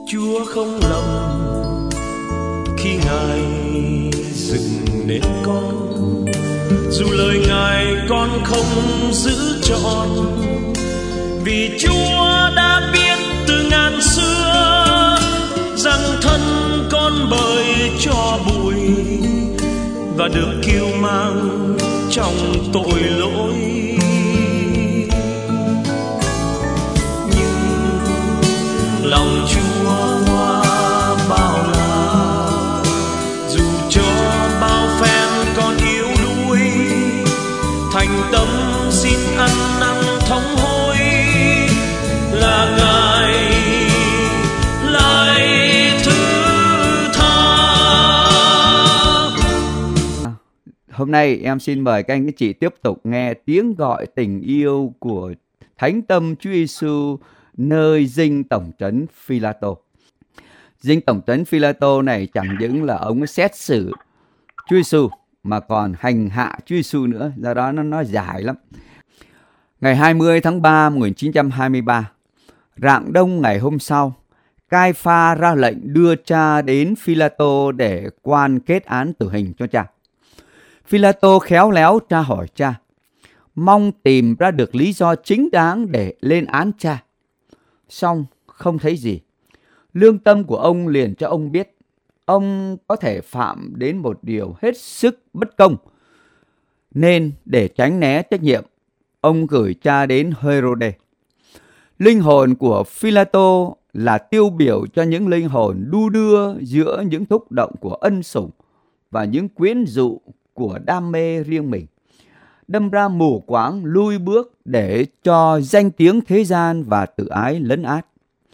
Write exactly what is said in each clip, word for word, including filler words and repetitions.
Chúa không lầm khi Ngài dựng nên con, dù lời Ngài con không giữ trọn, vì Chúa đã biết từ ngàn xưa rằng thân con bởi cho bụi và được kiêu mang trong tội lỗi. Nhưng lòng Chúa hoa bao la, dù cho bao phen con yếu đuối, thành tâm xin ăn năn thống hối là Ngài lại thứ tha. Hôm nay em xin mời các anh các chị tiếp tục nghe tiếng gọi tình yêu của Thánh Tâm Chúa Giêsu nơi dinh tổng trấn Phi-la-tô. Dinh tổng trấn Phi-la-tô này chẳng những là ông xét xử Chúa Giêsu mà còn hành hạ Chúa Giêsu nữa, do đó nó nó dài lắm. Ngày hai mươi tháng ba năm một nghìn chín trăm hai mươi ba, rạng đông ngày hôm sau, Cai-pha ra lệnh đưa cha đến Phi-la-tô để quan kết án tử hình cho cha. Phi-la-tô khéo léo tra hỏi cha, mong tìm ra được lý do chính đáng để lên án cha. Song không thấy gì. Lương tâm của ông liền cho ông biết ông có thể phạm đến một điều hết sức bất công, nên để tránh né trách nhiệm, ông gửi cha đến Hê-rô-đê. Linh hồn của Phi-la-tô là tiêu biểu cho những linh hồn đu đưa giữa những thúc động của ân sủng và những quyến dụ của đam mê riêng mình, đâm ra mù quáng lui bước để cho danh tiếng thế gian và tự ái lấn át.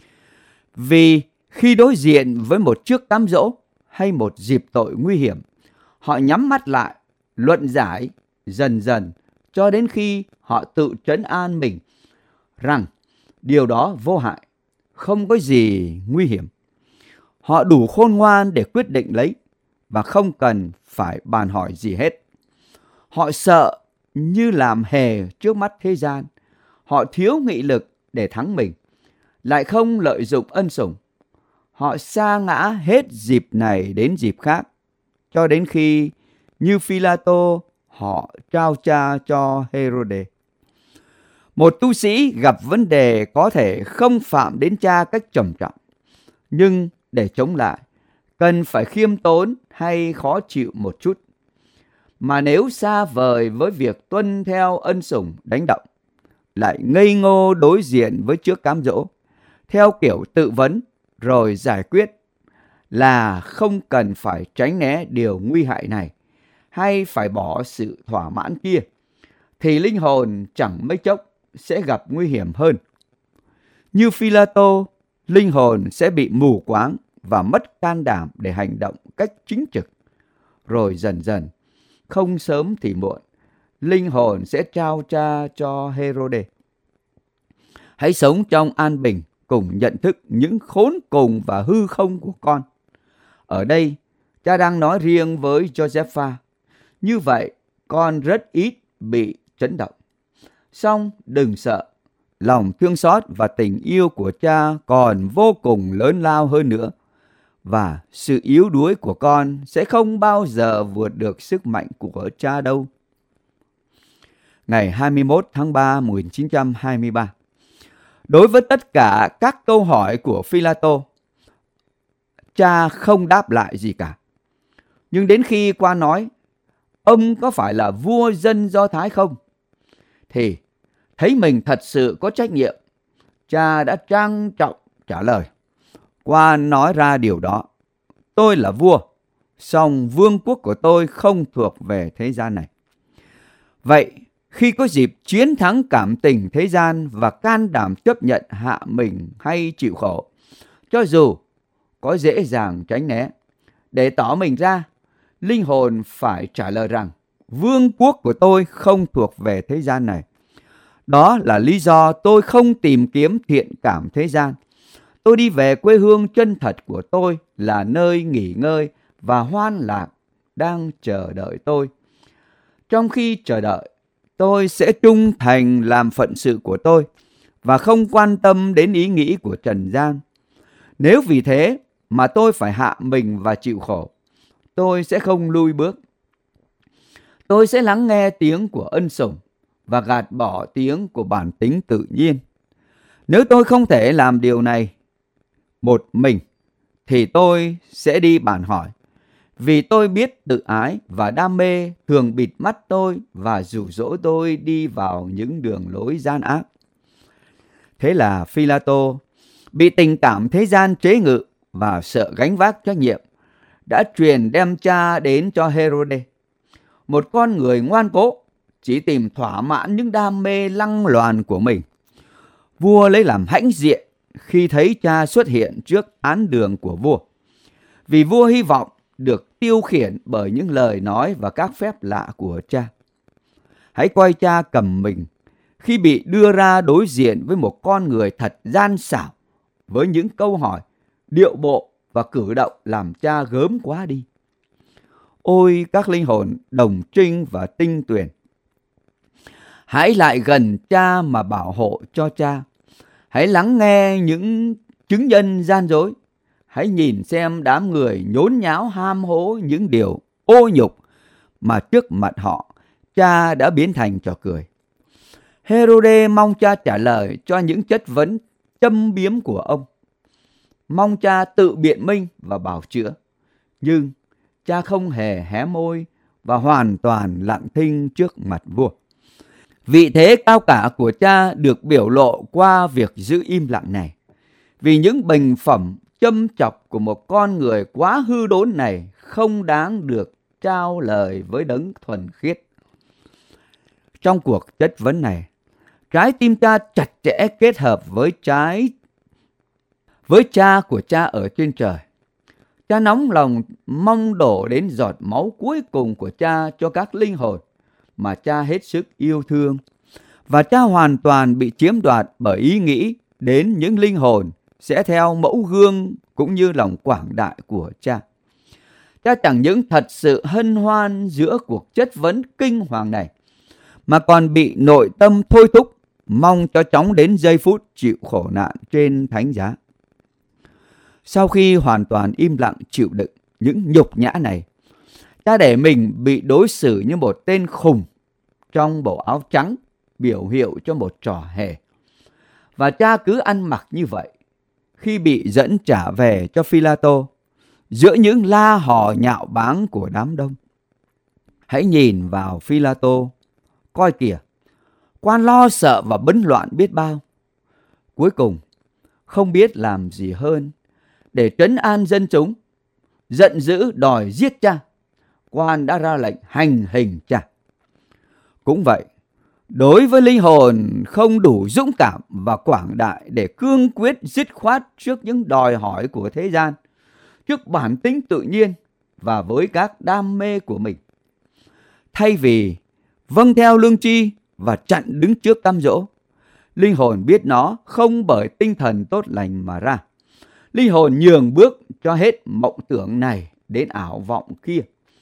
Vì khi đối diện với một chiếc cám dỗ hay một dịp tội nguy hiểm, họ nhắm mắt lại, luận giải dần dần cho đến khi họ tự trấn an mình rằng điều đó vô hại, không có gì nguy hiểm. Họ đủ khôn ngoan để quyết định lấy và không cần phải bàn hỏi gì hết. Họ sợ như làm hề trước mắt thế gian. Họ thiếu nghị lực để thắng mình, lại không lợi dụng ân sủng. Họ sa ngã hết dịp này đến dịp khác, cho đến khi như Phi-la-tô họ trao cha cho Hê-rô-đê. Một tu sĩ gặp vấn đề có thể không phạm đến cha cách trầm trọng, nhưng để chống lại cần phải khiêm tốn hay khó chịu một chút. Mà nếu xa vời với việc tuân theo ân sủng đánh động, lại ngây ngô đối diện với trước cám dỗ, theo kiểu tự vấn rồi giải quyết, là không cần phải tránh né điều nguy hại này hay phải bỏ sự thỏa mãn kia, thì linh hồn chẳng mấy chốc sẽ gặp nguy hiểm hơn. Như Phi-la-tô, linh hồn sẽ bị mù quáng và mất can đảm để hành động cách chính trực. Rồi dần dần, không sớm thì muộn, linh hồn sẽ trao cha cho Hê-rô-đê. Hãy sống trong an bình cùng nhận thức những khốn cùng và hư không của con. Ở đây, cha đang nói riêng với Josepha. Như vậy, con rất ít bị chấn động. Song đừng sợ, lòng thương xót và tình yêu của cha còn vô cùng lớn lao hơn nữa. Và sự yếu đuối của con sẽ không bao giờ vượt được sức mạnh của cha đâu. Ngày hai mươi mốt tháng ba năm một nghìn chín trăm hai mươi ba, đối với tất cả các câu hỏi của Phi-la-tô, cha không đáp lại gì cả. Nhưng đến khi qua nói, ông có phải là vua dân Do Thái không? Thì thấy mình thật sự có trách nhiệm, cha đã trang trọng trả lời. Qua nói ra điều đó, tôi là vua, song vương quốc của tôi không thuộc về thế gian này. Vậy, khi có dịp chiến thắng cảm tình thế gian và can đảm chấp nhận hạ mình hay chịu khổ, cho dù có dễ dàng tránh né, để tỏ mình ra, linh hồn phải trả lời rằng vương quốc của tôi không thuộc về thế gian này. Đó là lý do tôi không tìm kiếm thiện cảm thế gian. Tôi đi về quê hương chân thật của tôi là nơi nghỉ ngơi và hoan lạc đang chờ đợi tôi. Trong khi chờ đợi, tôi sẽ trung thành làm phận sự của tôi và không quan tâm đến ý nghĩ của trần gian. Nếu vì thế mà tôi phải hạ mình và chịu khổ, tôi sẽ không lui bước. Tôi sẽ lắng nghe tiếng của ân sủng và gạt bỏ tiếng của bản tính tự nhiên. Nếu tôi không thể làm điều này một mình, thì tôi sẽ đi bàn hỏi, vì tôi biết tự ái và đam mê thường bịt mắt tôi và dụ dỗ tôi đi vào những đường lối gian ác. Thế là Phi-la-tô bị tình cảm thế gian chế ngự và sợ gánh vác trách nhiệm, đã truyền đem cha đến cho Hê-rô-đê, một con người ngoan cố, chỉ tìm thỏa mãn những đam mê lăng loàn của mình. Vua lấy làm hãnh diện khi thấy cha xuất hiện trước án đường của vua, vì vua hy vọng được tiêu khiển bởi những lời nói và các phép lạ của cha. Hãy coi cha cầm mình khi bị đưa ra đối diện với một con người thật gian xảo, với những câu hỏi, điệu bộ và cử động làm cha gớm quá đi. Ôi các linh hồn đồng trinh và tinh tuyền, hãy lại gần cha mà bảo hộ cho cha. Hãy lắng nghe những chứng nhân gian dối. Hãy nhìn xem đám người nhốn nháo ham hố những điều ô nhục mà trước mặt họ cha đã biến thành trò cười. Hê-rô-đê mong cha trả lời cho những chất vấn châm biếm của ông, mong cha tự biện minh và bào chữa. Nhưng cha không hề hé môi và hoàn toàn lặng thinh trước mặt vua. Vị thế cao cả của cha được biểu lộ qua việc giữ im lặng này, vì những bình phẩm châm chọc của một con người quá hư đốn này không đáng được trao lời với đấng thuần khiết. Trong cuộc chất vấn này, trái tim cha chặt chẽ kết hợp với trái với cha của cha ở trên trời. Cha nóng lòng mong đổ đến giọt máu cuối cùng của cha cho các linh hồn mà cha hết sức yêu thương, và cha hoàn toàn bị chiếm đoạt bởi ý nghĩ đến những linh hồn sẽ theo mẫu gương cũng như lòng quảng đại của cha. Cha chẳng những thật sự hân hoan giữa cuộc chất vấn kinh hoàng này, mà còn bị nội tâm thôi thúc mong cho chóng đến giây phút chịu khổ nạn trên thánh giá. Sau khi hoàn toàn im lặng chịu đựng những nhục nhã này, cha để mình bị đối xử như một tên khùng trong bộ áo trắng, biểu hiệu cho một trò hề. Và cha cứ ăn mặc như vậy khi bị dẫn trả về cho Phi-la-tô giữa những la hò nhạo báng của đám đông. Hãy nhìn vào Phi-la-tô, coi kìa, quan lo sợ và bấn loạn biết bao. Cuối cùng, không biết làm gì hơn để trấn an dân chúng, giận dữ đòi giết cha, quan đã ra lệnh hành hình cha. Cũng vậy, đối với linh hồn không đủ dũng cảm và quảng đại để cương quyết dứt khoát trước những đòi hỏi của thế gian, trước bản tính tự nhiên và với các đam mê của mình, thay vì vâng theo lương tri và chặn đứng trước cám dỗ, linh hồn biết nó không bởi tinh thần tốt lành mà ra. Linh hồn nhường bước cho hết mộng tưởng này đến ảo vọng kia,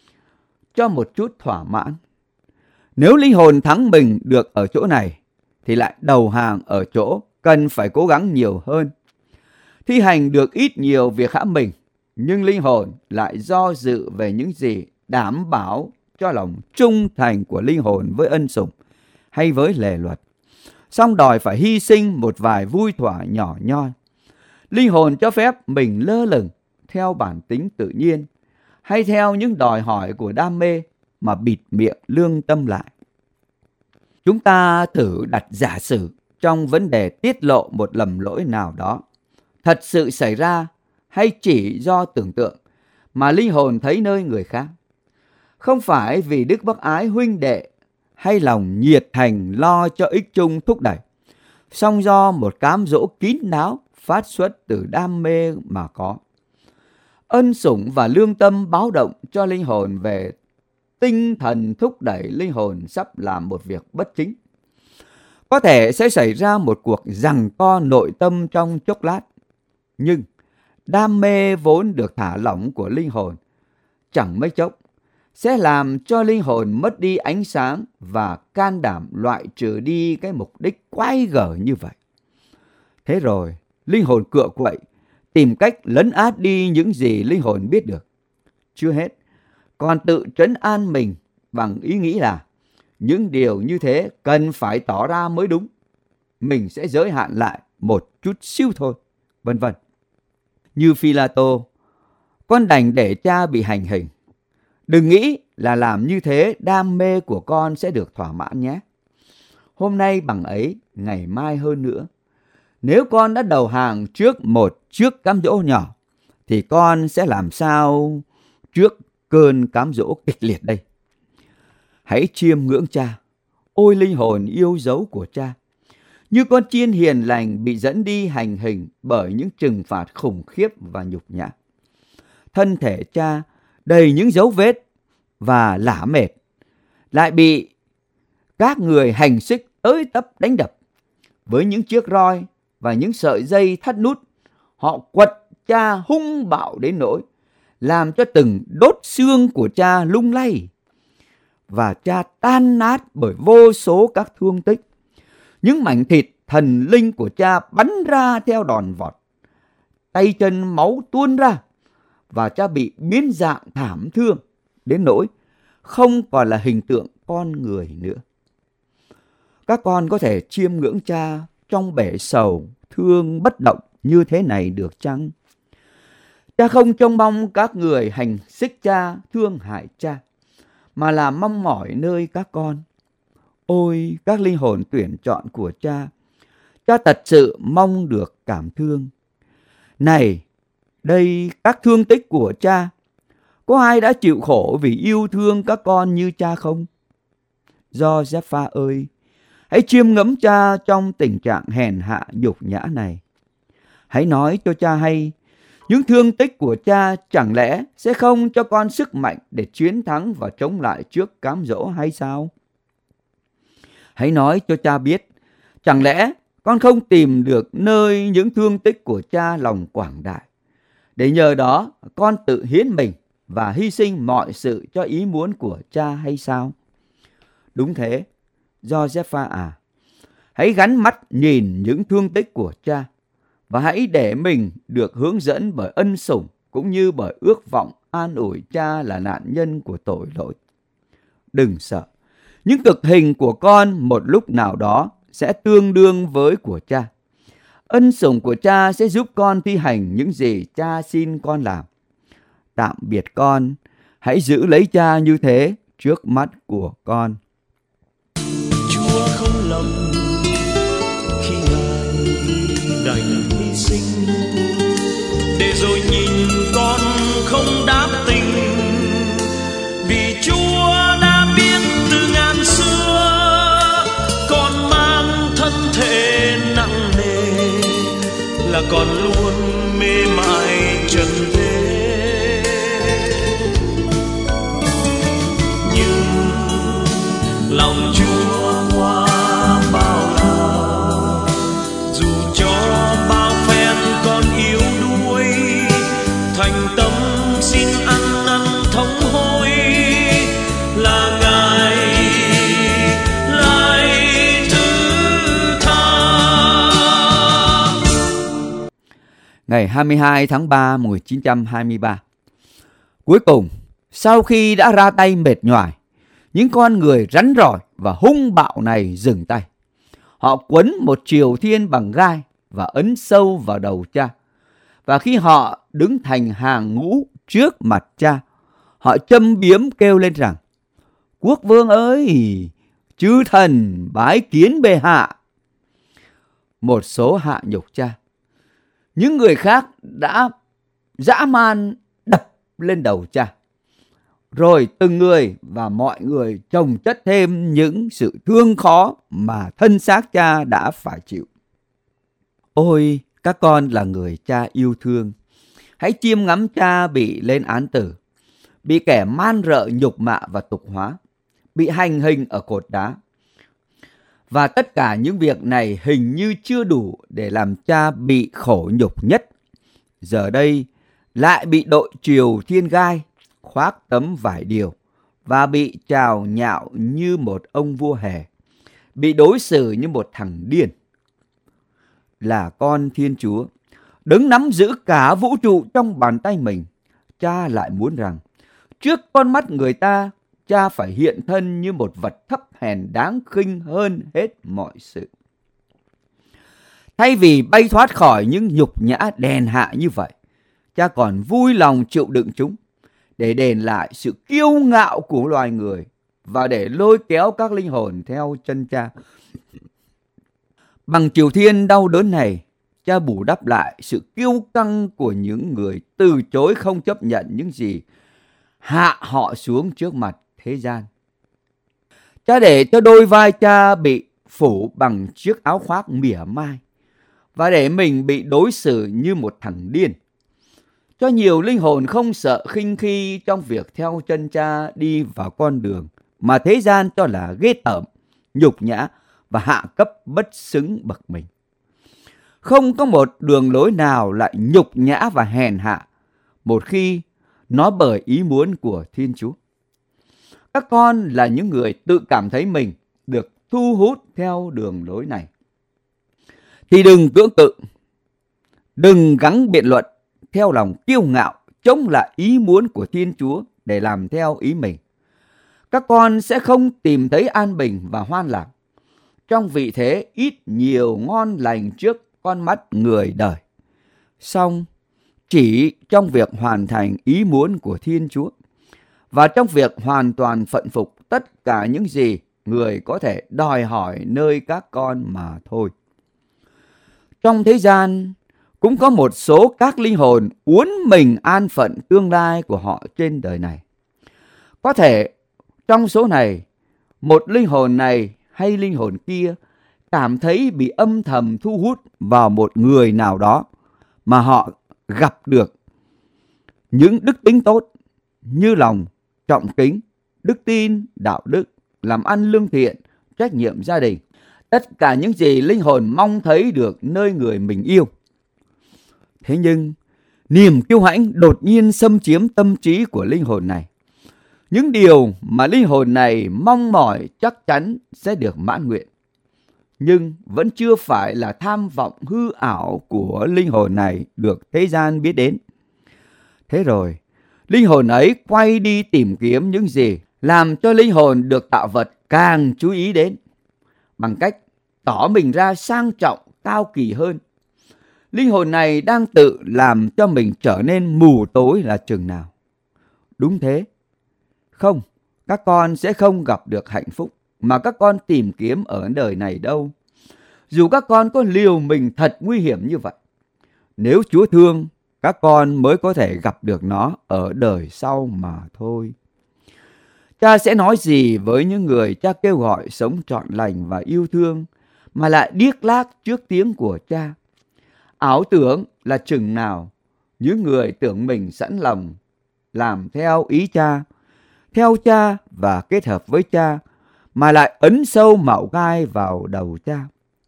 cho một chút thỏa mãn. Nếu linh hồn thắng mình được ở chỗ này, thì lại đầu hàng ở chỗ cần phải cố gắng nhiều hơn. Thi hành được ít nhiều việc hãm mình, nhưng linh hồn lại do dự về những gì đảm bảo cho lòng trung thành của linh hồn với ân sủng hay với lề luật, song đòi phải hy sinh một vài vui thỏa nhỏ nhoi. Linh hồn cho phép mình lơ lửng theo bản tính tự nhiên hay theo những đòi hỏi của đam mê mà bịt miệng lương tâm lại. Chúng ta thử đặt giả sử trong vấn đề tiết lộ một lầm lỗi nào đó thật sự xảy ra hay chỉ do tưởng tượng mà linh hồn thấy nơi người khác. Không phải vì đức bác ái huynh đệ hay lòng nhiệt thành lo cho ích chung thúc đẩy, song do một cám dỗ kín đáo phát xuất từ đam mê mà có. Ân sủng và lương tâm báo động cho linh hồn về tinh thần thúc đẩy linh hồn sắp làm một việc bất chính. Có thể sẽ xảy ra một cuộc giằng co nội tâm trong chốc lát, nhưng đam mê vốn được thả lỏng của linh hồn chẳng mấy chốc sẽ làm cho linh hồn mất đi ánh sáng và can đảm loại trừ đi cái mục đích quái gở như vậy. Thế rồi, linh hồn cựa quậy tìm cách lấn át đi những gì linh hồn biết được. Chưa hết, còn tự trấn an mình bằng ý nghĩ là những điều như thế cần phải tỏ ra mới đúng. Mình sẽ giới hạn lại một chút xíu thôi, vân vân. Như Phi-la-tô, con đành để cha bị hành hình. Đừng nghĩ là làm như thế đam mê của con sẽ được thỏa mãn nhé. Hôm nay bằng ấy, ngày mai hơn nữa. Nếu con đã đầu hàng trước một chiếc cám dỗ nhỏ, thì con sẽ làm sao trước cơn cám dỗ kịch liệt đây? Hãy chiêm ngưỡng cha, ôi linh hồn yêu dấu của cha. Như con chiên hiền lành bị dẫn đi hành hình bởi những trừng phạt khủng khiếp và nhục nhã. Thân thể cha đầy những dấu vết và lả mệt, lại bị các người hành xích tới tấp đánh đập. Với những chiếc roi và những sợi dây thắt nút, họ quật cha hung bạo đến nỗi làm cho từng đốt xương của cha lung lay. Và cha tan nát bởi vô số các thương tích. Những mảnh thịt thần linh của cha bắn ra theo đòn vọt. Tay chân máu tuôn ra, và cha bị biến dạng thảm thương đến nỗi không còn là hình tượng con người nữa. Các con có thể chiêm ngưỡng cha trong bể sầu, thương bất động như thế này được chăng? Cha không trông mong các người hành xích cha, thương hại cha, mà là mong mỏi nơi các con. Ôi, các linh hồn tuyển chọn của cha, cha thật sự mong được cảm thương. Này, đây các thương tích của cha, có ai đã chịu khổ vì yêu thương các con như cha không? Giô-rép-pha ơi, hãy chiêm ngẫm cha trong tình trạng hèn hạ nhục nhã này. Hãy nói cho cha hay, những thương tích của cha chẳng lẽ sẽ không cho con sức mạnh để chiến thắng và chống lại trước cám dỗ hay sao? Hãy nói cho cha biết, chẳng lẽ con không tìm được nơi những thương tích của cha lòng quảng đại, để nhờ đó con tự hiến mình và hy sinh mọi sự cho ý muốn của cha hay sao? Đúng thế, Giô-rép-pha à, hãy gắn mắt nhìn những thương tích của cha, và hãy để mình được hướng dẫn bởi ân sủng cũng như bởi ước vọng an ủi cha là nạn nhân của tội lỗi. Đừng sợ, những cực hình của con một lúc nào đó sẽ tương đương với của cha. Ân sủng của cha sẽ giúp con thi hành những gì cha xin con làm. Tạm biệt con, hãy giữ lấy cha như thế trước mắt của con. Chúa không lầm khi Ngài đành hy sinh, để rồi nhìn con không đáp tình, vì Chúa đã biết từ ngàn xưa con mang thân thể nặng nề, là con luôn mê mải trần thế. Nhưng lòng Chúa qua bao la, dù cho bao phen con yếu đuối, thành tâm xin ăn năn thống hối, là Ngài lại thứ tha. Ngày hai mươi hai tháng ba năm một nghìn chín trăm hai mươi ba, cuối cùng, sau khi đã ra tay mệt nhoài, những con người rắn rỏi và hung bạo này dừng tay. Họ quấn một triều thiên bằng gai và ấn sâu vào đầu cha. Và khi họ đứng thành hàng ngũ trước mặt cha, họ châm biếm kêu lên rằng: Quốc vương ơi, chư thần bái kiến bệ hạ. Một số hạ nhục cha. Những người khác đã dã man đập lên đầu cha. Rồi từng người và mọi người chồng chất thêm những sự thương khó mà thân xác cha đã phải chịu. Ôi, các con là người cha yêu thương, hãy chiêm ngắm cha bị lên án tử, bị kẻ man rợ nhục mạ và tục hóa, bị hành hình ở cột đá. Và tất cả những việc này hình như chưa đủ để làm cha bị khổ nhục nhất. Giờ đây lại bị đội triều thiên gai, khoác tấm vải điều và bị chào nhạo như một ông vua hề, bị đối xử như một thằng điên. Là con Thiên Chúa, Đấng nắm giữ cả vũ trụ trong bàn tay mình, Cha lại muốn rằng trước con mắt người ta, Cha phải hiện thân như một vật thấp hèn đáng khinh hơn hết mọi sự. Thay vì bay thoát khỏi những nhục nhã đèn hạ như vậy, Cha còn vui lòng chịu đựng chúng để đền lại sự kiêu ngạo của loài người và để lôi kéo các linh hồn theo chân Cha. Bằng triều thiên đau đớn này, Cha bù đắp lại sự kiêu căng của những người từ chối không chấp nhận những gì hạ họ xuống trước mặt thế gian. Cha để cho đôi vai Cha bị phủ bằng chiếc áo khoác mỉa mai và để mình bị đối xử như một thằng điên. Cho nhiều linh hồn không sợ khinh khi trong việc theo chân Cha đi vào con đường mà thế gian cho là ghê tởm, nhục nhã và hạ cấp bất xứng bậc mình. Không có một đường lối nào lại nhục nhã và hèn hạ một khi nó bởi ý muốn của Thiên Chúa. Các con là những người tự cảm thấy mình được thu hút theo đường lối này, thì đừng cưỡng cự, đừng gắng biện luận theo lòng kiêu ngạo chống lại ý muốn của Thiên Chúa để làm theo ý mình. Các con sẽ không tìm thấy an bình và hoan lạc trong vị thế ít nhiều ngon lành trước con mắt người đời. Song chỉ trong việc hoàn thành ý muốn của Thiên Chúa và trong việc hoàn toàn phận phục tất cả những gì người có thể đòi hỏi nơi các con mà thôi. Trong thế gian cũng có một số các linh hồn uốn mình an phận tương lai của họ trên đời này. Có thể trong số này, một linh hồn này hay linh hồn kia cảm thấy bị âm thầm thu hút vào một người nào đó mà họ gặp được những đức tính tốt như lòng trọng kính, đức tin, đạo đức, làm ăn lương thiện, trách nhiệm gia đình. Tất cả những gì linh hồn mong thấy được nơi người mình yêu. Thế nhưng, niềm kiêu hãnh đột nhiên xâm chiếm tâm trí của linh hồn này. Những điều mà linh hồn này mong mỏi chắc chắn sẽ được mãn nguyện, nhưng vẫn chưa phải là tham vọng hư ảo của linh hồn này được thế gian biết đến. Thế rồi, linh hồn ấy quay đi tìm kiếm những gì làm cho linh hồn được tạo vật càng chú ý đến, bằng cách tỏ mình ra sang trọng, cao kỳ hơn. Linh hồn này đang tự làm cho mình trở nên mù tối là chừng nào. Đúng thế. Không, các con sẽ không gặp được hạnh phúc mà các con tìm kiếm ở đời này đâu. Dù các con có liều mình thật nguy hiểm như vậy, nếu Chúa thương, các con mới có thể gặp được nó ở đời sau mà thôi. Cha sẽ nói gì với những người Cha kêu gọi sống trọn lành và yêu thương mà lại điếc lác trước tiếng của Cha? Ảo tưởng là chừng nào những người tưởng mình sẵn lòng làm theo ý Cha, theo Cha và kết hợp với Cha mà lại ấn sâu mạo gai vào đầu Cha.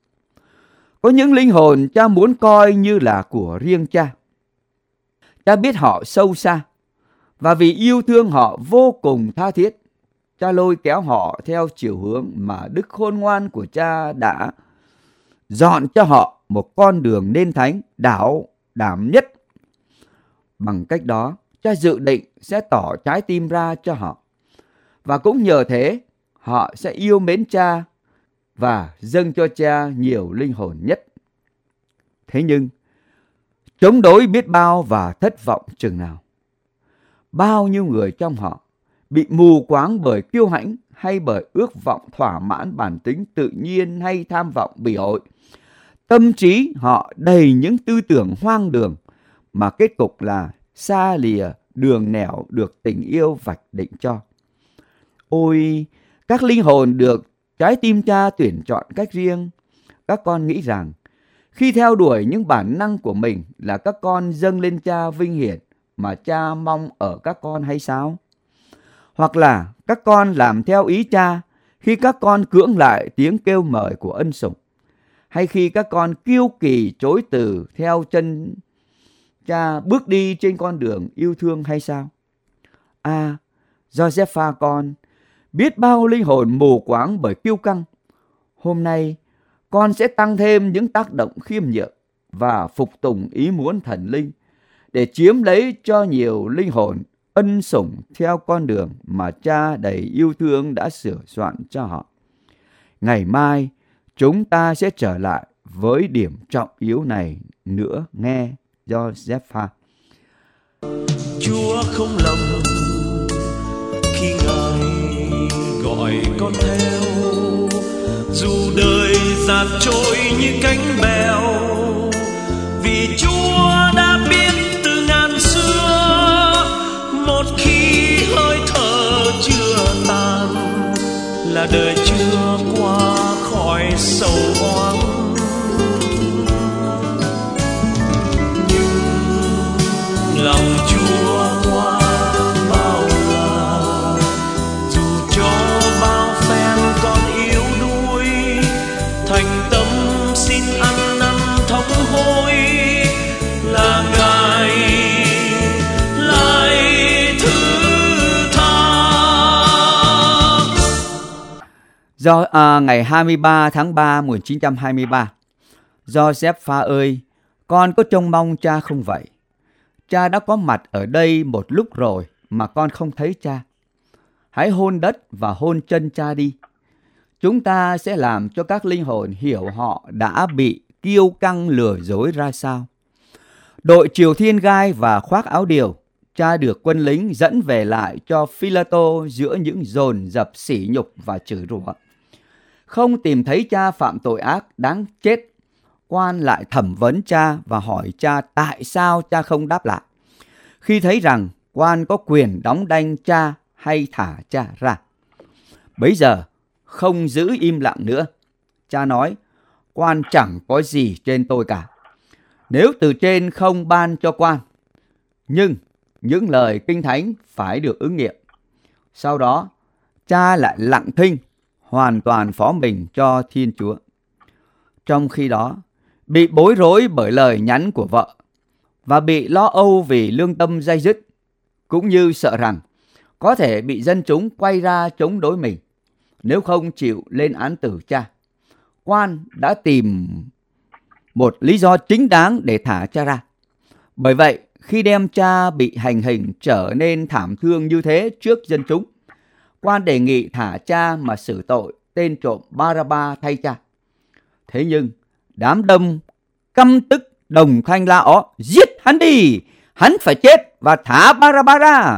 Có những linh hồn Cha muốn coi như là của riêng Cha. Cha biết họ sâu xa và vì yêu thương họ vô cùng tha thiết, Cha lôi kéo họ theo chiều hướng mà Đức Khôn Ngoan của Cha đã dọn cho họ một con đường nên thánh, đạo đảm nhất. Bằng cách đó, Cha dự định sẽ tỏ trái tim ra cho họ. Và cũng nhờ thế, họ sẽ yêu mến Cha và dâng cho Cha nhiều linh hồn nhất. Thế nhưng, chống đối biết bao và thất vọng chừng nào. Bao nhiêu người trong họ bị mù quáng bởi kiêu hãnh hay bởi ước vọng thỏa mãn bản tính tự nhiên hay tham vọng bỉ ổi. Tâm trí họ đầy những tư tưởng hoang đường mà kết cục là xa lìa đường nẻo được tình yêu vạch định cho. Ôi, các linh hồn được trái tim Cha tuyển chọn cách riêng, các con nghĩ rằng khi theo đuổi những bản năng của mình là các con dâng lên Cha vinh hiển mà Cha mong ở các con hay sao? Hoặc là các con làm theo ý Cha khi các con cưỡng lại tiếng kêu mời của ân sủng, hay khi các con kiêu kỳ chối từ theo chân Cha bước đi trên con đường yêu thương hay sao? À, Josepha con, biết bao linh hồn mù quáng bởi kiêu căng. Hôm nay, con sẽ tăng thêm những tác động khiêm nhượng và phục tùng ý muốn thần linh, để chiếm lấy cho nhiều linh hồn ân sủng theo con đường mà Cha đầy yêu thương đã sửa soạn cho họ. Ngày mai, chúng ta sẽ trở lại với điểm trọng yếu này nữa, nghe Joseph. Chúa không lầm khi Ngài gọi con theo, dù đời dạt trôi như cánh bèo, vì Chúa đã biết từ ngàn xưa, một khi hơi thở chưa tàn là đời chưa qua khỏi sầu oán. Nhưng lòng Chúa qua bao la, dù cho bao phen con yếu đuối, thành tâm xin ăn năn thống hối, là Ngài lại thứ tha. Do à, ngày hai mươi ba tháng ba năm một nghìn chín trăm hai mươi ba, Joseph ơi, con có trông mong cha không vậy? Cha đã có mặt ở đây một lúc rồi mà con không thấy cha. Hãy hôn đất và hôn chân cha đi. Chúng ta sẽ làm cho các linh hồn hiểu họ đã bị kiêu căng lừa dối ra sao. Đội triều thiên gai và khoác áo điều, cha được quân lính dẫn về lại cho Phi-la-tô giữa những dồn dập sỉ nhục và chửi rủa. Không tìm thấy cha phạm tội ác đáng chết, quan lại thẩm vấn cha và hỏi cha tại sao cha không đáp lại. Khi thấy rằng quan có quyền đóng đanh cha hay thả cha ra. Bấy giờ không giữ im lặng nữa. Cha nói, quan chẳng có gì trên tôi cả, nếu từ trên không ban cho quan. Nhưng những lời kinh thánh phải được ứng nghiệm. Sau đó, cha lại lặng thinh, hoàn toàn phó mình cho Thiên Chúa. Trong khi đó, bị bối rối bởi lời nhắn của vợ và bị lo âu vì lương tâm day dứt, cũng như sợ rằng có thể bị dân chúng quay ra chống đối mình nếu không chịu lên án tử cha, quan đã tìm một lý do chính đáng để thả cha ra. Bởi vậy, khi đem cha bị hành hình trở nên thảm thương như thế trước dân chúng, quan đề nghị thả cha mà xử tội tên trộm Ba-ra-ba thay cha. Thế nhưng đám đông căm tức đồng thanh la ó, giết hắn đi, hắn phải chết và thả Ba-ra-ba ra.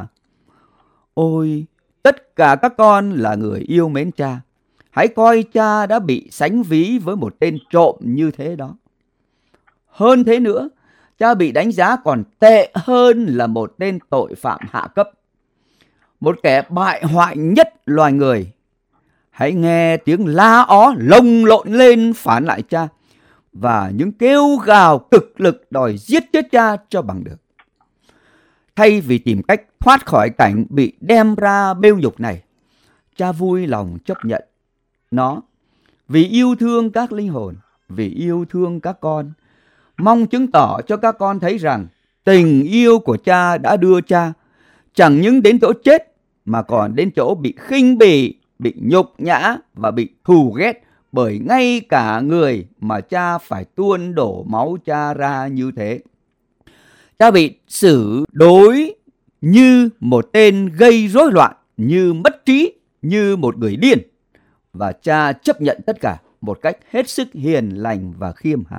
Ôi, tất cả các con là người yêu mến cha, hãy coi cha đã bị sánh ví với một tên trộm như thế đó. Hơn thế nữa, cha bị đánh giá còn tệ hơn là một tên tội phạm hạ cấp, một kẻ bại hoại nhất loài người. Hãy nghe tiếng la ó lồng lộn lên phản lại cha và những kêu gào cực lực đòi giết chết cha cho bằng được. Thay vì tìm cách thoát khỏi cảnh bị đem ra bêu nhục này, cha vui lòng chấp nhận nó vì yêu thương các linh hồn, vì yêu thương các con, mong chứng tỏ cho các con thấy rằng tình yêu của cha đã đưa cha chẳng những đến chỗ chết mà còn đến chỗ bị khinh bỉ, bị nhục nhã và bị thù ghét bởi ngay cả người mà cha phải tuôn đổ máu cha ra như thế. Cha bị xử đối như một tên gây rối loạn, như mất trí, như một người điên, và cha chấp nhận tất cả một cách hết sức hiền lành và khiêm hạ.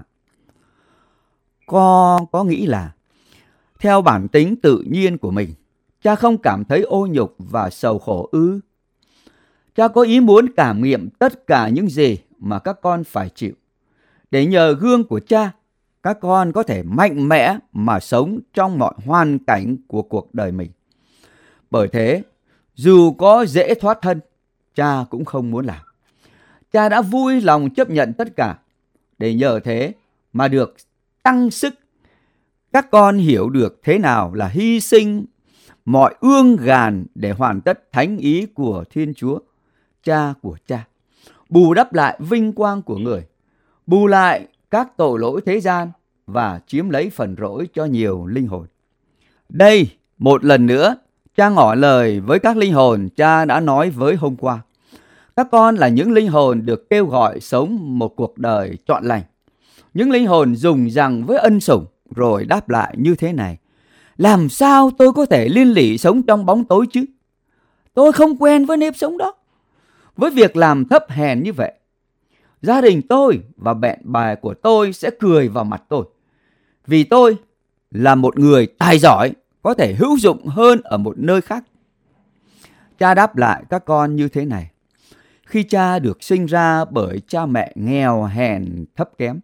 Con có nghĩ là theo bản tính tự nhiên của mình, cha không cảm thấy ô nhục và sầu khổ ư? Cha có ý muốn cảm nghiệm tất cả những gì mà các con phải chịu, để nhờ gương của cha, các con có thể mạnh mẽ mà sống trong mọi hoàn cảnh của cuộc đời mình. Bởi thế, dù có dễ thoát thân, cha cũng không muốn làm. Cha đã vui lòng chấp nhận tất cả, để nhờ thế mà được tăng sức. Các con hiểu được thế nào là hy sinh mọi ương gàn để hoàn tất thánh ý của Thiên Chúa, cha của cha, bù đắp lại vinh quang của người, bù lại các tội lỗi thế gian và chiếm lấy phần rỗi cho nhiều linh hồn. Đây, một lần nữa, cha ngỏ lời với các linh hồn cha đã nói với hôm qua. Các con là những linh hồn được kêu gọi sống một cuộc đời trọn lành. Những linh hồn dùng rằng với ân sủng rồi đáp lại như thế này: làm sao tôi có thể liên lỉ sống trong bóng tối chứ? Tôi không quen với nếp sống đó, với việc làm thấp hèn như vậy. Gia đình tôi và bạn bè của tôi sẽ cười vào mặt tôi, vì tôi là một người tài giỏi, có thể hữu dụng hơn ở một nơi khác. Cha đáp lại các con như thế này: khi cha được sinh ra bởi cha mẹ nghèo hèn thấp kém,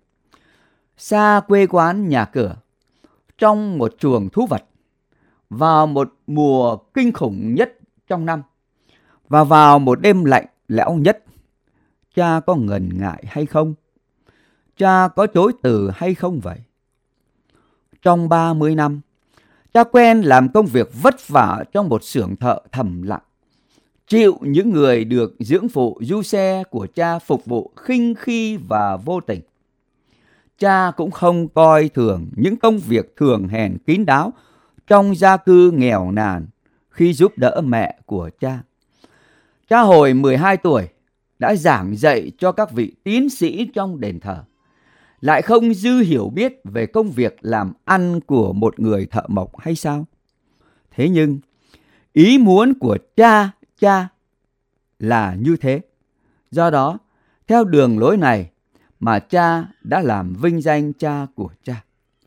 xa quê quán nhà cửa, trong một chuồng thú vật, vào một mùa kinh khủng nhất trong năm, và vào một đêm lạnh lẽo nhất, cha có ngần ngại hay không? Cha có chối từ hay không vậy? Trong ba mươi năm, cha quen làm công việc vất vả trong một xưởng thợ thầm lặng, chịu những người được dưỡng phụ du xe của cha phục vụ khinh khi và vô tình. Cha cũng không coi thường những công việc thường hèn kín đáo trong gia cư nghèo nàn khi giúp đỡ mẹ của cha. Cha hồi mười hai tuổi đã giảng dạy cho các vị tín sĩ trong đền thờ, lại không dư hiểu biết về công việc làm ăn của một người thợ mộc hay sao? Thế nhưng ý muốn của cha cha là như thế. Do đó, theo đường lối này mà cha đã làm vinh danh cha của cha.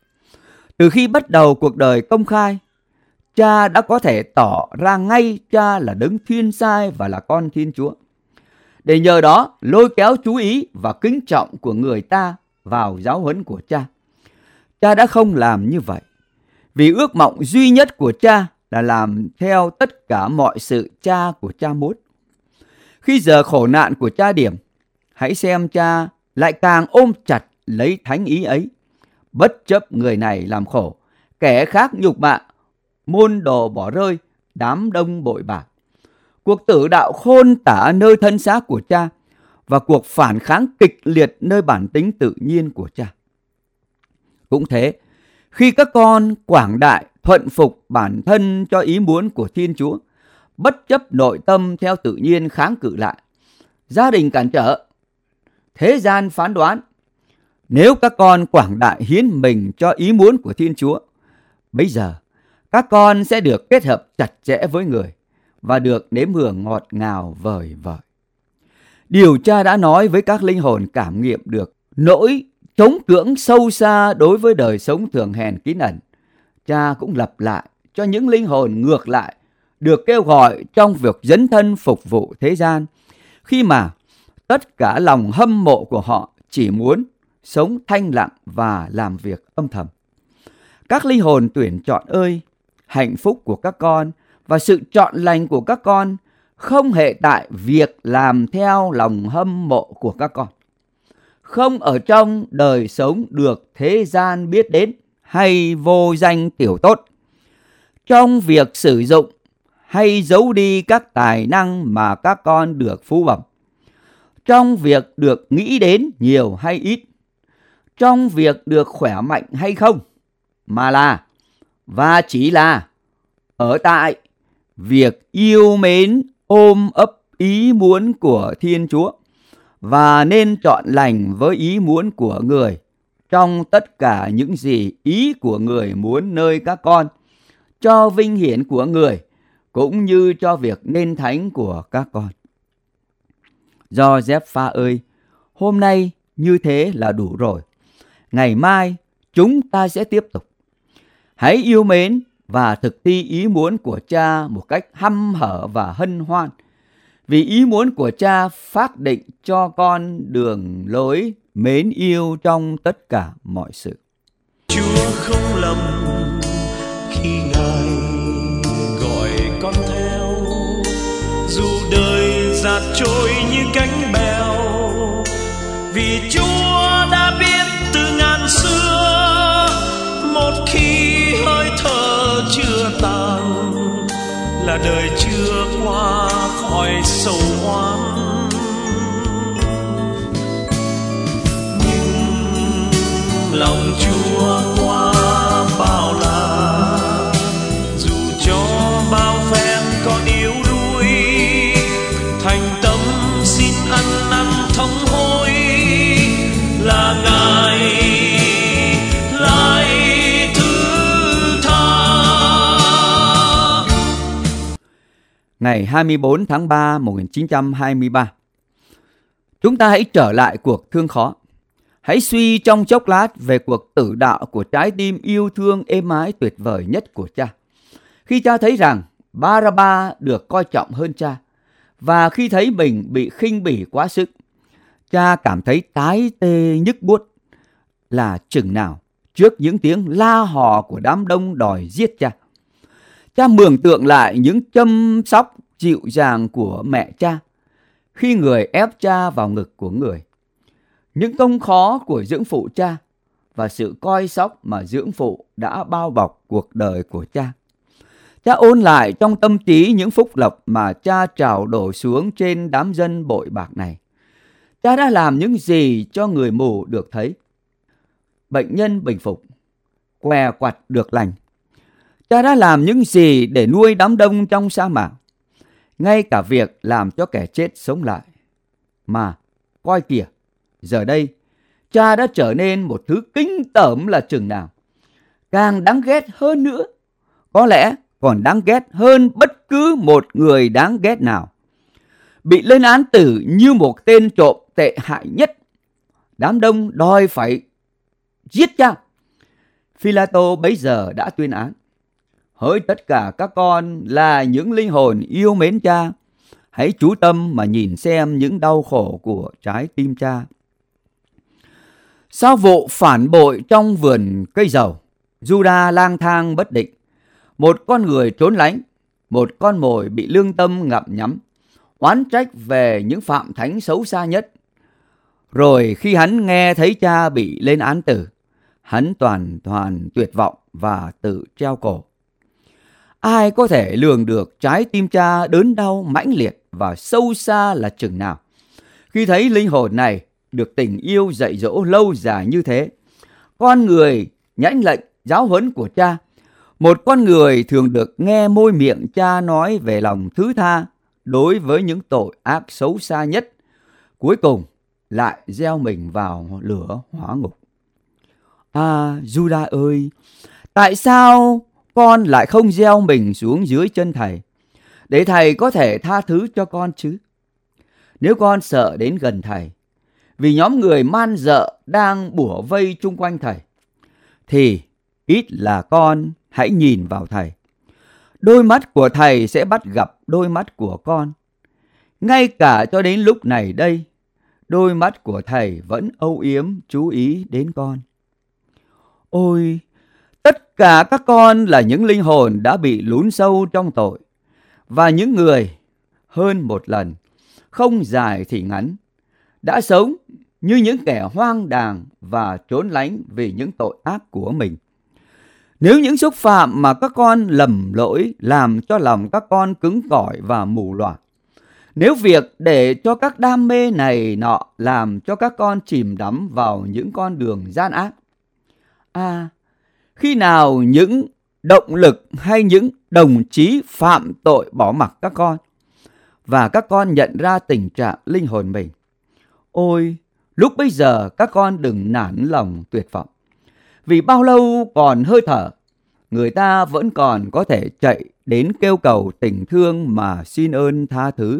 Từ khi bắt đầu cuộc đời công khai, cha đã có thể tỏ ra ngay cha là đấng thiên sai và là con Thiên Chúa, để nhờ đó lôi kéo chú ý và kính trọng của người ta vào giáo huấn của cha. Cha đã không làm như vậy, vì ước mộng duy nhất của cha là làm theo tất cả mọi sự cha của cha muốn. Khi giờ khổ nạn của cha điểm, hãy xem cha lại càng ôm chặt lấy thánh ý ấy, bất chấp người này làm khổ, kẻ khác nhục mạ, môn đồ bỏ rơi, đám đông bội bạc. Cuộc tử đạo khôn tả nơi thân xác của cha và cuộc phản kháng kịch liệt nơi bản tính tự nhiên của cha. Cũng thế, khi các con quảng đại thuận phục bản thân cho ý muốn của Thiên Chúa, bất chấp nội tâm theo tự nhiên kháng cự lại, gia đình cản trở, thế gian phán đoán, nếu các con quảng đại hiến mình cho ý muốn của Thiên Chúa, bây giờ các con sẽ được kết hợp chặt chẽ với người và được nếm hưởng ngọt ngào vời vợi. Điều cha đã nói với các linh hồn cảm nghiệm được nỗi chống cưỡng sâu xa đối với đời sống thường hèn kín ẩn, cha cũng lặp lại cho những linh hồn ngược lại được kêu gọi trong việc dấn thân phục vụ thế gian, khi mà tất cả lòng hâm mộ của họ chỉ muốn sống thanh lặng và làm việc âm thầm. Các linh hồn tuyển chọn ơi, hạnh phúc của các con và sự chọn lành của các con không hệ tại việc làm theo lòng hâm mộ của các con, không ở trong đời sống được thế gian biết đến hay vô danh tiểu tốt, trong việc sử dụng hay giấu đi các tài năng mà các con được phú bẩm, trong việc được nghĩ đến nhiều hay ít, trong việc được khỏe mạnh hay không, mà là và chỉ là ở tại việc yêu mến ôm ấp ý muốn của Thiên Chúa và nên chọn lành với ý muốn của người trong tất cả những gì ý của người muốn nơi các con, cho vinh hiển của người cũng như cho việc nên thánh của các con. Joseph ơi, hôm nay như thế là đủ rồi. Ngày mai chúng ta sẽ tiếp tục. Hãy yêu mến và thực thi ý muốn của cha một cách hăm hở và hân hoan, vì ý muốn của cha phác định cho con đường lối mến yêu trong tất cả mọi sự. Chúa không lầm khi Ngài gọi con theo, dù đời dạt trôi như cánh bèo, vì Chúa đã biết từ ngàn xưa, một khi hơi thở chưa tàn là đời chưa qua khỏi sầu oan. Nhưng lòng Chúa qua bao la, dù cho bao phen còn yếu đuối, thành tâm xin ăn năn thống hối là Ngài ngày hai mươi bốn tháng ba một nghìn chín trăm hai mươi ba. Chúng ta hãy trở lại cuộc thương khó. Hãy suy trong chốc lát về cuộc tử đạo của trái tim yêu thương êm ái tuyệt vời nhất của cha. Khi cha thấy rằng Ba-ra-ba được coi trọng hơn cha, và khi thấy mình bị khinh bỉ quá sức, cha cảm thấy tái tê nhức buốt là chừng nào trước những tiếng la hò của đám đông đòi giết cha. Cha mường tượng lại những chăm sóc dịu dàng của mẹ cha khi người ép cha vào ngực của người, những công khó của dưỡng phụ cha và sự coi sóc mà dưỡng phụ đã bao bọc cuộc đời của cha. Cha ôn lại trong tâm trí những phúc lộc mà cha trào đổ xuống trên đám dân bội bạc này. Cha đã làm những gì cho người mù được thấy, bệnh nhân bình phục, què quặt được lành. Cha đã làm những gì để nuôi đám đông trong sa mạc, ngay cả việc làm cho kẻ chết sống lại. Mà coi kìa, giờ đây cha đã trở nên một thứ kinh tởm là chừng nào. Càng đáng ghét hơn nữa, có lẽ còn đáng ghét hơn bất cứ một người đáng ghét nào. Bị lên án tử như một tên trộm tệ hại nhất. Đám đông đòi phải giết cha. Phi-la-tô bấy giờ đã tuyên án: hỡi tất cả các con là những linh hồn yêu mến cha, hãy chú tâm mà nhìn xem những đau khổ của trái tim cha. Sau vụ phản bội trong vườn cây dầu, Giu-đa lang thang bất định, một con người trốn lánh, một con mồi bị lương tâm ngậm nhắm, oán trách về những phạm thánh xấu xa nhất. Rồi khi hắn nghe thấy cha bị lên án tử, hắn toàn toàn tuyệt vọng và tự treo cổ. Ai có thể lường được trái tim cha đớn đau mãnh liệt và sâu xa là chừng nào khi thấy linh hồn này được tình yêu dạy dỗ lâu dài như thế. Con người nhãnh lệnh giáo huấn của cha, một con người thường được nghe môi miệng cha nói về lòng thứ tha đối với những tội ác xấu xa nhất, cuối cùng lại gieo mình vào lửa hỏa ngục. À, Giu-đa ơi, tại sao con lại không gieo mình xuống dưới chân thầy, để thầy có thể tha thứ cho con chứ? Nếu con sợ đến gần thầy, vì nhóm người man dợ đang bủa vây chung quanh thầy, thì ít là con hãy nhìn vào thầy. Đôi mắt của thầy sẽ bắt gặp đôi mắt của con. Ngay cả cho đến lúc này đây, đôi mắt của thầy vẫn âu yếm chú ý đến con. Ôi, tất cả các con là những linh hồn đã bị lún sâu trong tội, và những người hơn một lần, không dài thì ngắn, đã sống như những kẻ hoang đàng và trốn lánh vì những tội ác của mình. Nếu những xúc phạm mà các con lầm lỗi làm cho lòng các con cứng cỏi và mù loà, nếu việc để cho các đam mê này nọ làm cho các con chìm đắm vào những con đường gian ác, à, khi nào những động lực hay những đồng chí phạm tội bỏ mặc các con, và các con nhận ra tình trạng linh hồn mình, ôi, lúc bấy giờ các con đừng nản lòng tuyệt vọng. Vì bao lâu còn hơi thở, người ta vẫn còn có thể chạy đến kêu cầu tình thương mà xin ơn tha thứ.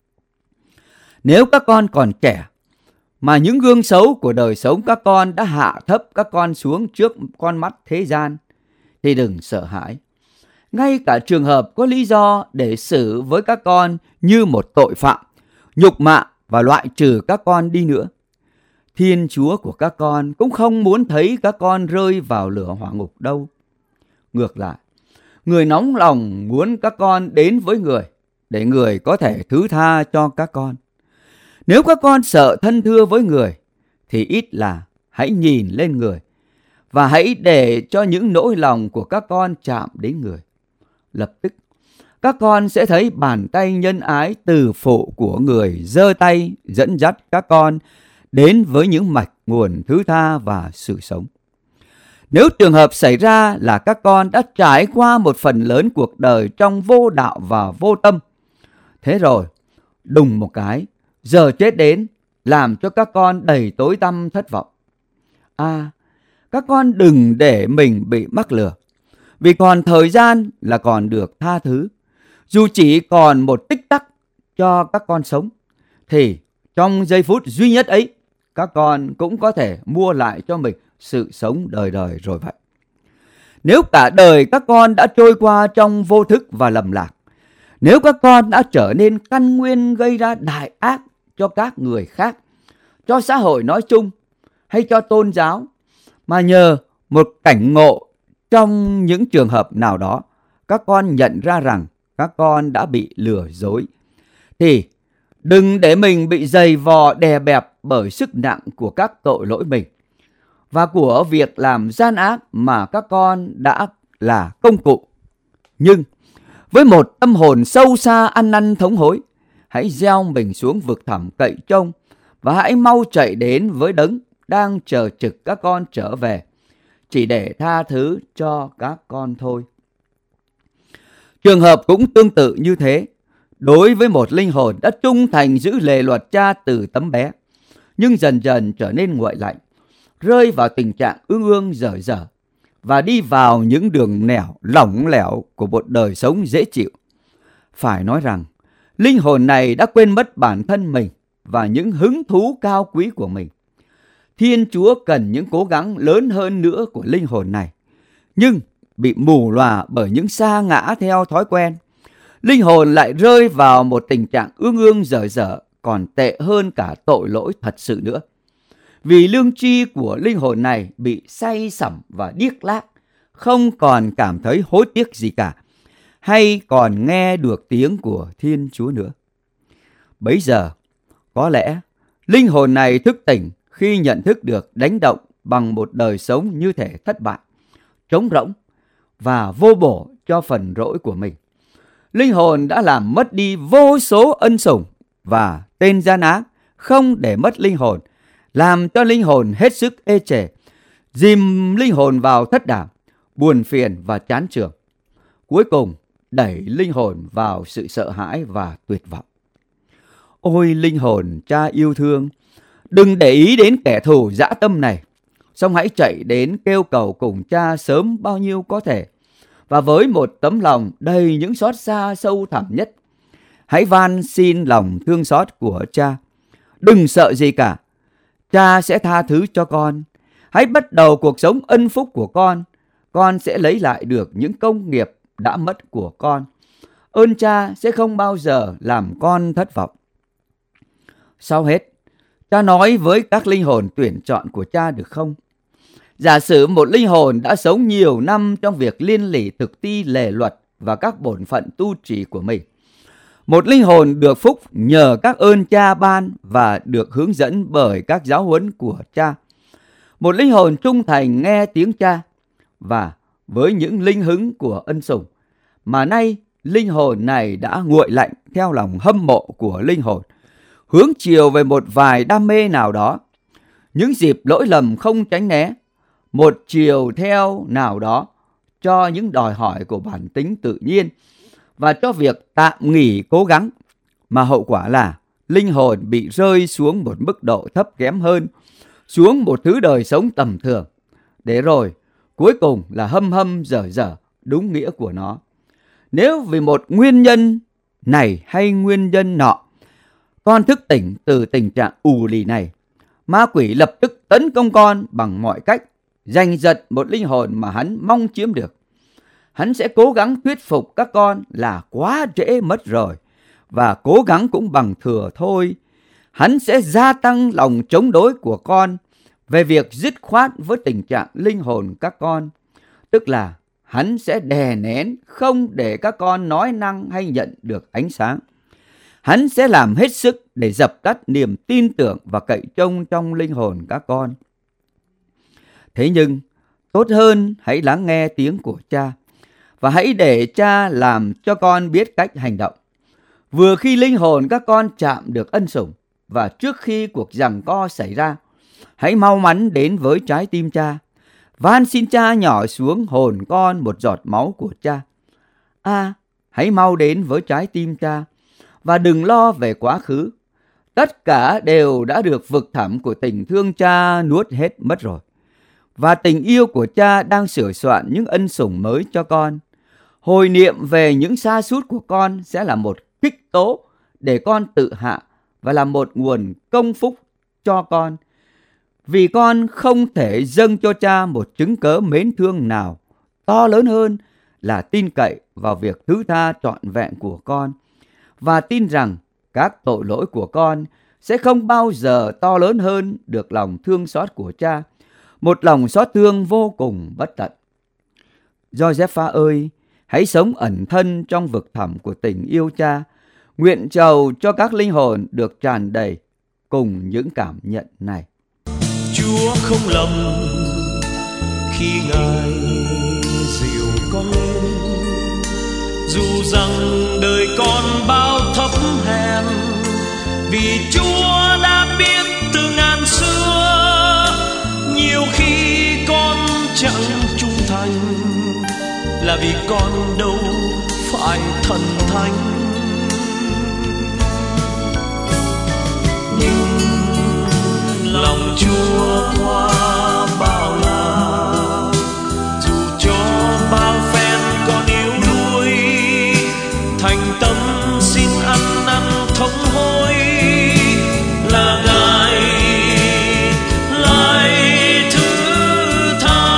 Nếu các con còn trẻ, mà những gương xấu của đời sống các con đã hạ thấp các con xuống trước con mắt thế gian, thì đừng sợ hãi. Ngay cả trường hợp có lý do để xử với các con như một tội phạm, nhục mạ và loại trừ các con đi nữa, Thiên Chúa của các con cũng không muốn thấy các con rơi vào lửa hỏa ngục đâu. Ngược lại, người nóng lòng muốn các con đến với người, để người có thể thứ tha cho các con. Nếu các con sợ thân thưa với người, thì ít là hãy nhìn lên người, và hãy để cho những nỗi lòng của các con chạm đến người. Lập tức, các con sẽ thấy bàn tay nhân ái từ phụ của người giơ tay dẫn dắt các con đến với những mạch nguồn thứ tha và sự sống. Nếu trường hợp xảy ra là các con đã trải qua một phần lớn cuộc đời trong vô đạo và vô tâm, thế rồi, đùng một cái, giờ chết đến, làm cho các con đầy tối tăm thất vọng. À, các con đừng để mình bị mắc lừa, vì còn thời gian là còn được tha thứ. Dù chỉ còn một tích tắc cho các con sống, thì trong giây phút duy nhất ấy, các con cũng có thể mua lại cho mình sự sống đời đời rồi vậy. Nếu cả đời các con đã trôi qua trong vô thức và lầm lạc, nếu các con đã trở nên căn nguyên gây ra đại ác cho các người khác, cho xã hội nói chung hay cho tôn giáo, mà nhờ một cảnh ngộ trong những trường hợp nào đó, các con nhận ra rằng các con đã bị lừa dối, thì đừng để mình bị dày vò đè bẹp bởi sức nặng của các tội lỗi mình và của việc làm gian ác mà các con đã là công cụ. Nhưng với một tâm hồn sâu xa ăn năn thống hối, hãy gieo mình xuống vực thẳm cậy trông và hãy mau chạy đến với Đấng đang chờ trực các con trở về, chỉ để tha thứ cho các con thôi. Trường hợp cũng tương tự như thế đối với một linh hồn đã trung thành giữ lề luật cha từ tấm bé, nhưng dần dần trở nên nguội lạnh, rơi vào tình trạng ương ương dở dở và đi vào những đường nẻo lỏng lẻo của một đời sống dễ chịu. Phải nói rằng, linh hồn này đã quên mất bản thân mình và những hứng thú cao quý của mình. Thiên Chúa cần những cố gắng lớn hơn nữa của linh hồn này, nhưng bị mù lòa bởi những sa ngã theo thói quen, linh hồn lại rơi vào một tình trạng ương ương dở dở, còn tệ hơn cả tội lỗi thật sự nữa. Vì lương tri của linh hồn này bị say sẩm và điếc lác, không còn cảm thấy hối tiếc gì cả, hay còn nghe được tiếng của Thiên Chúa nữa. Bấy giờ, có lẽ linh hồn này thức tỉnh khi nhận thức được đánh động bằng một đời sống như thể thất bại, trống rỗng và vô bổ cho phần lỗi của mình. Linh hồn đã làm mất đi vô số ân sủng, và tên gian ác không để mất linh hồn, làm cho linh hồn hết sức ê chề, dìm linh hồn vào thất đảm, buồn phiền và chán chường, cuối cùng đẩy linh hồn vào sự sợ hãi và tuyệt vọng. Ôi linh hồn cha yêu thương, đừng để ý đến kẻ thù dã tâm này, song hãy chạy đến kêu cầu cùng cha sớm bao nhiêu có thể, và với một tấm lòng đầy những xót xa sâu thẳm nhất, hãy van xin lòng thương xót của cha. Đừng sợ gì cả, cha sẽ tha thứ cho con. Hãy bắt đầu cuộc sống ân phúc của con. Con sẽ lấy lại được những công nghiệp đã mất của con. Ơn cha sẽ không bao giờ làm con thất vọng. Sau hết, cha nói với các linh hồn tuyển chọn của cha được không? Giả sử một linh hồn đã sống nhiều năm trong việc liên lỉ thực thi lề luật và các bổn phận tu trì của mình. Một linh hồn được phúc nhờ các ơn cha ban và được hướng dẫn bởi các giáo huấn của cha. Một linh hồn trung thành nghe tiếng cha, và với những linh hứng của ân sủng, mà nay linh hồn này đã nguội lạnh theo lòng hâm mộ của linh hồn, hướng chiều về một vài đam mê nào đó, những dịp lỗi lầm không tránh né, một chiều theo nào đó cho những đòi hỏi của bản tính tự nhiên và cho việc tạm nghỉ cố gắng, mà hậu quả là linh hồn bị rơi xuống một mức độ thấp kém hơn, xuống một thứ đời sống tầm thường, để rồi cuối cùng là hâm hâm dở dở đúng nghĩa của nó. Nếu vì một nguyên nhân này hay nguyên nhân nọ, con thức tỉnh từ tình trạng ù lì này, ma quỷ lập tức tấn công con bằng mọi cách, giành giật một linh hồn mà hắn mong chiếm được. Hắn sẽ cố gắng thuyết phục các con là quá trễ mất rồi, và cố gắng cũng bằng thừa thôi. Hắn sẽ gia tăng lòng chống đối của con về việc dứt khoát với tình trạng linh hồn các con. Tức là hắn sẽ đè nén không để các con nói năng hay nhận được ánh sáng. Hắn sẽ làm hết sức để dập tắt niềm tin tưởng và cậy trông trong linh hồn các con. Thế nhưng, tốt hơn hãy lắng nghe tiếng của cha, và hãy để cha làm cho con biết cách hành động. Vừa khi linh hồn các con chạm được ân sủng, và trước khi cuộc giằng co xảy ra, hãy mau mắn đến với trái tim cha, van xin cha nhỏ xuống hồn con một giọt máu của cha. À, hãy mau đến với trái tim cha, và đừng lo về quá khứ. Tất cả đều đã được vực thẳm của tình thương cha nuốt hết mất rồi. Và tình yêu của cha đang sửa soạn những ân sủng mới cho con. Hồi niệm về những sa sút của con sẽ là một kích tố để con tự hạ và là một nguồn công phúc cho con. Vì con không thể dâng cho cha một chứng cớ mến thương nào to lớn hơn là tin cậy vào việc thứ tha trọn vẹn của con và tin rằng các tội lỗi của con sẽ không bao giờ to lớn hơn được lòng thương xót của cha, một lòng xót thương vô cùng bất tận. Josepha ơi, hãy sống ẩn thân trong vực thẳm của tình yêu cha. Nguyện chầu cho các linh hồn được tràn đầy cùng những cảm nhận này. Chúa không lầm khi Ngài dìu con lên, dù rằng đời con bao thấp hèn, vì Chúa đã biết từ ngàn xưa. Nhiều khi con chẳng trung thành là vì con đâu phải thần thánh, nhưng lòng Chúa qua bao la, dù cho bao phen con yếu đuối, thành tâm xin ăn năn thống hối, là Ngài lại thứ tha.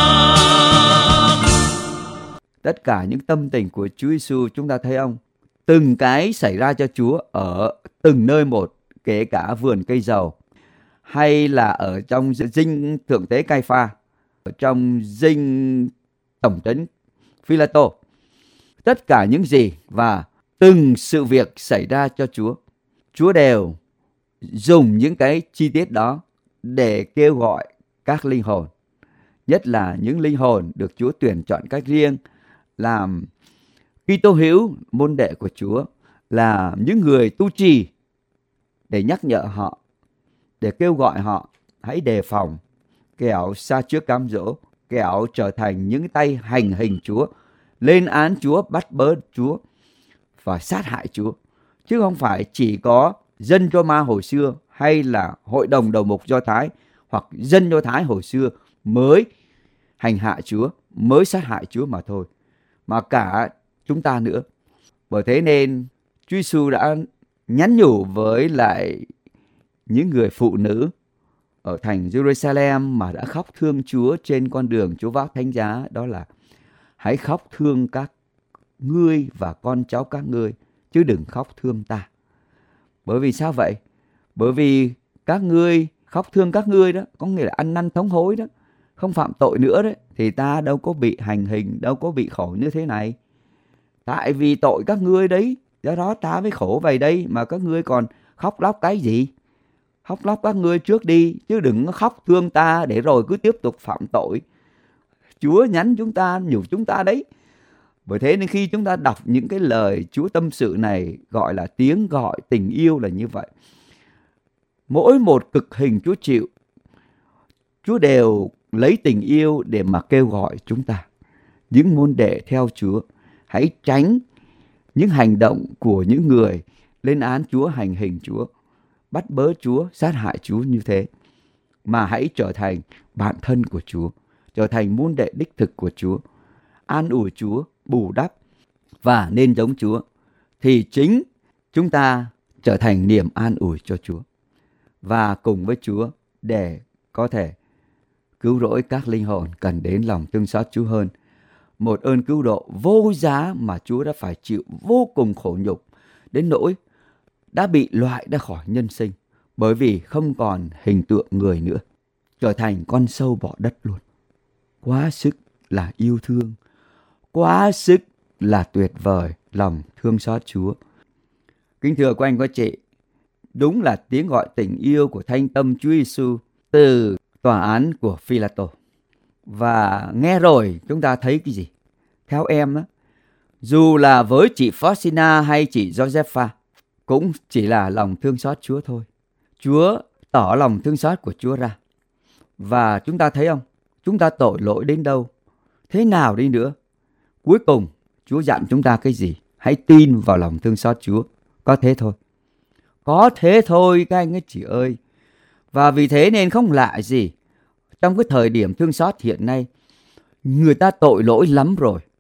Tất cả những tâm tình của Chúa Giêsu chúng ta thấy không? Từng cái xảy ra cho Chúa ở từng nơi một, kể cả vườn cây dầu, hay là ở trong dinh thượng tế Cai-pha, ở trong dinh tổng trấn Phi-la-tô. Tất cả những gì và từng sự việc xảy ra cho Chúa, Chúa đều dùng những cái chi tiết đó để kêu gọi các linh hồn, nhất là những linh hồn được Chúa tuyển chọn cách riêng làm Kitô hữu môn đệ của Chúa, là những người tu trì, để nhắc nhở họ, để kêu gọi họ hãy đề phòng, kẻo sa trước cám dỗ, kẻo trở thành những tay hành hình Chúa, lên án Chúa, bắt bớ Chúa và sát hại Chúa. Chứ không phải chỉ có dân Do Ma hồi xưa hay là hội đồng đầu mục Do Thái hoặc dân Do Thái hồi xưa mới hành hạ Chúa, mới sát hại Chúa mà thôi, mà cả chúng ta nữa. Bởi thế nên Chúa Giêsu đã nhắn nhủ với lại những người phụ nữ ở thành Jerusalem mà đã khóc thương Chúa trên con đường Chúa vác thánh giá, đó là hãy khóc thương các ngươi và con cháu các ngươi, chứ đừng khóc thương ta. Bởi vì sao vậy? Bởi vì các ngươi khóc thương các ngươi đó, có nghĩa là ăn năn thống hối đó, không phạm tội nữa đấy, thì ta đâu có bị hành hình, đâu có bị khổ như thế này. Tại vì tội các ngươi đấy, do đó ta mới khổ vậy đây, mà các ngươi còn khóc lóc cái gì? Khóc lóc các ngươi trước đi, chứ đừng khóc thương ta để rồi cứ tiếp tục phạm tội. Chúa nhắn chúng ta, nhủ chúng ta đấy. Bởi thế nên khi chúng ta đọc những cái lời Chúa tâm sự này, gọi là tiếng gọi tình yêu là như vậy. Mỗi một cực hình Chúa chịu, Chúa đều lấy tình yêu để mà kêu gọi chúng ta, những môn đệ theo Chúa, hãy tránh những hành động của những người lên án Chúa, hành hình Chúa, bắt bớ Chúa, sát hại Chúa như thế, mà hãy trở thành bạn thân của Chúa, trở thành môn đệ đích thực của Chúa, an ủi Chúa, bù đắp và nên giống Chúa, thì chính chúng ta trở thành niềm an ủi cho Chúa và cùng với Chúa để có thể cứu rỗi các linh hồn cần đến lòng thương xót Chúa hơn. Một ơn cứu độ vô giá mà Chúa đã phải chịu vô cùng khổ nhục đến nỗi đã bị loại ra khỏi nhân sinh, bởi vì không còn hình tượng người nữa, trở thành con sâu bọ đất luôn. Quá sức là yêu thương, quá sức là tuyệt vời lòng thương xót Chúa. Kính thưa các anh các chị, đúng là tiếng gọi tình yêu của thánh tâm Chúa Giêsu từ tòa án của Phi-la-tô. Và nghe rồi chúng ta thấy cái gì? Theo em đó, dù là với chị Faustina hay chị Josepha, cũng chỉ là lòng thương xót Chúa thôi. Chúa tỏ lòng thương xót của Chúa ra. Và chúng ta thấy không? Chúng ta tội lỗi đến đâu, thế nào đi nữa, cuối cùng Chúa dặn chúng ta cái gì? Hãy tin vào lòng thương xót Chúa. Có thế thôi. Có thế thôi các anh ấy chị ơi. Và vì thế nên không lạ gì, trong cái thời điểm thương xót hiện nay, người ta tội lỗi lắm rồi,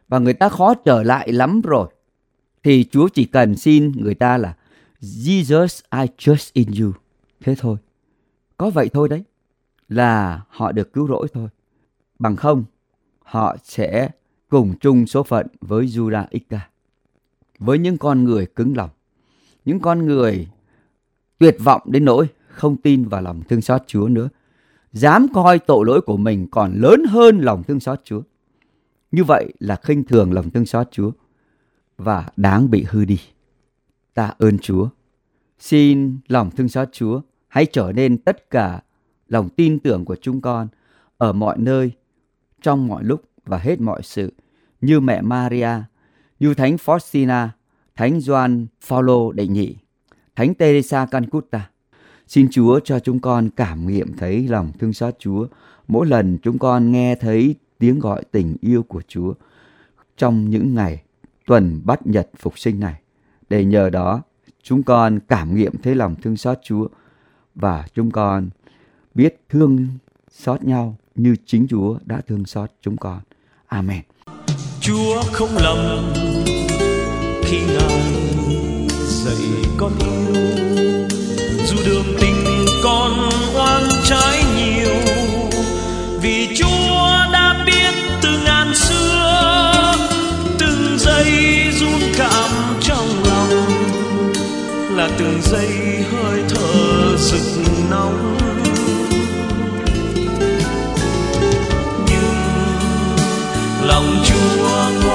và người ta khó trở lại lắm rồi, thì Chúa chỉ cần xin người ta là Jesus, I trust in you. Thế thôi. Có vậy thôi đấy, là họ được cứu rỗi thôi. Bằng không, họ sẽ cùng chung số phận với Judas Iscariot, với những con người cứng lòng, những con người tuyệt vọng đến nỗi không tin vào lòng thương xót Chúa nữa, dám coi tội lỗi của mình còn lớn hơn lòng thương xót Chúa. Như vậy là khinh thường lòng thương xót Chúa và đáng bị hư đi. Tạ ơn Chúa. Xin lòng thương xót Chúa hãy trở nên tất cả lòng tin tưởng của chúng con ở mọi nơi, trong mọi lúc và hết mọi sự, như mẹ Maria, như Thánh Faustina, Thánh Gioan Phaolô Đệ Nhị, Thánh Teresa Calcutta. Xin Chúa cho chúng con cảm nghiệm thấy lòng thương xót Chúa mỗi lần chúng con nghe thấy tiếng gọi tình yêu của Chúa trong những ngày tuần Bát Nhật Phục Sinh này, để nhờ đó chúng con cảm nghiệm thấy lòng thương xót Chúa và chúng con biết thương xót nhau như chính Chúa đã thương xót chúng con. Amen. Chúa không lầm khi Ngài dạy con yêu, dù đường tình con oan trái nhiều, vì Chúa đã biết từ ngàn xưa, từng giây run cảm trong lòng là từng giây hơi thở rực nóng. Nhưng lòng Chúa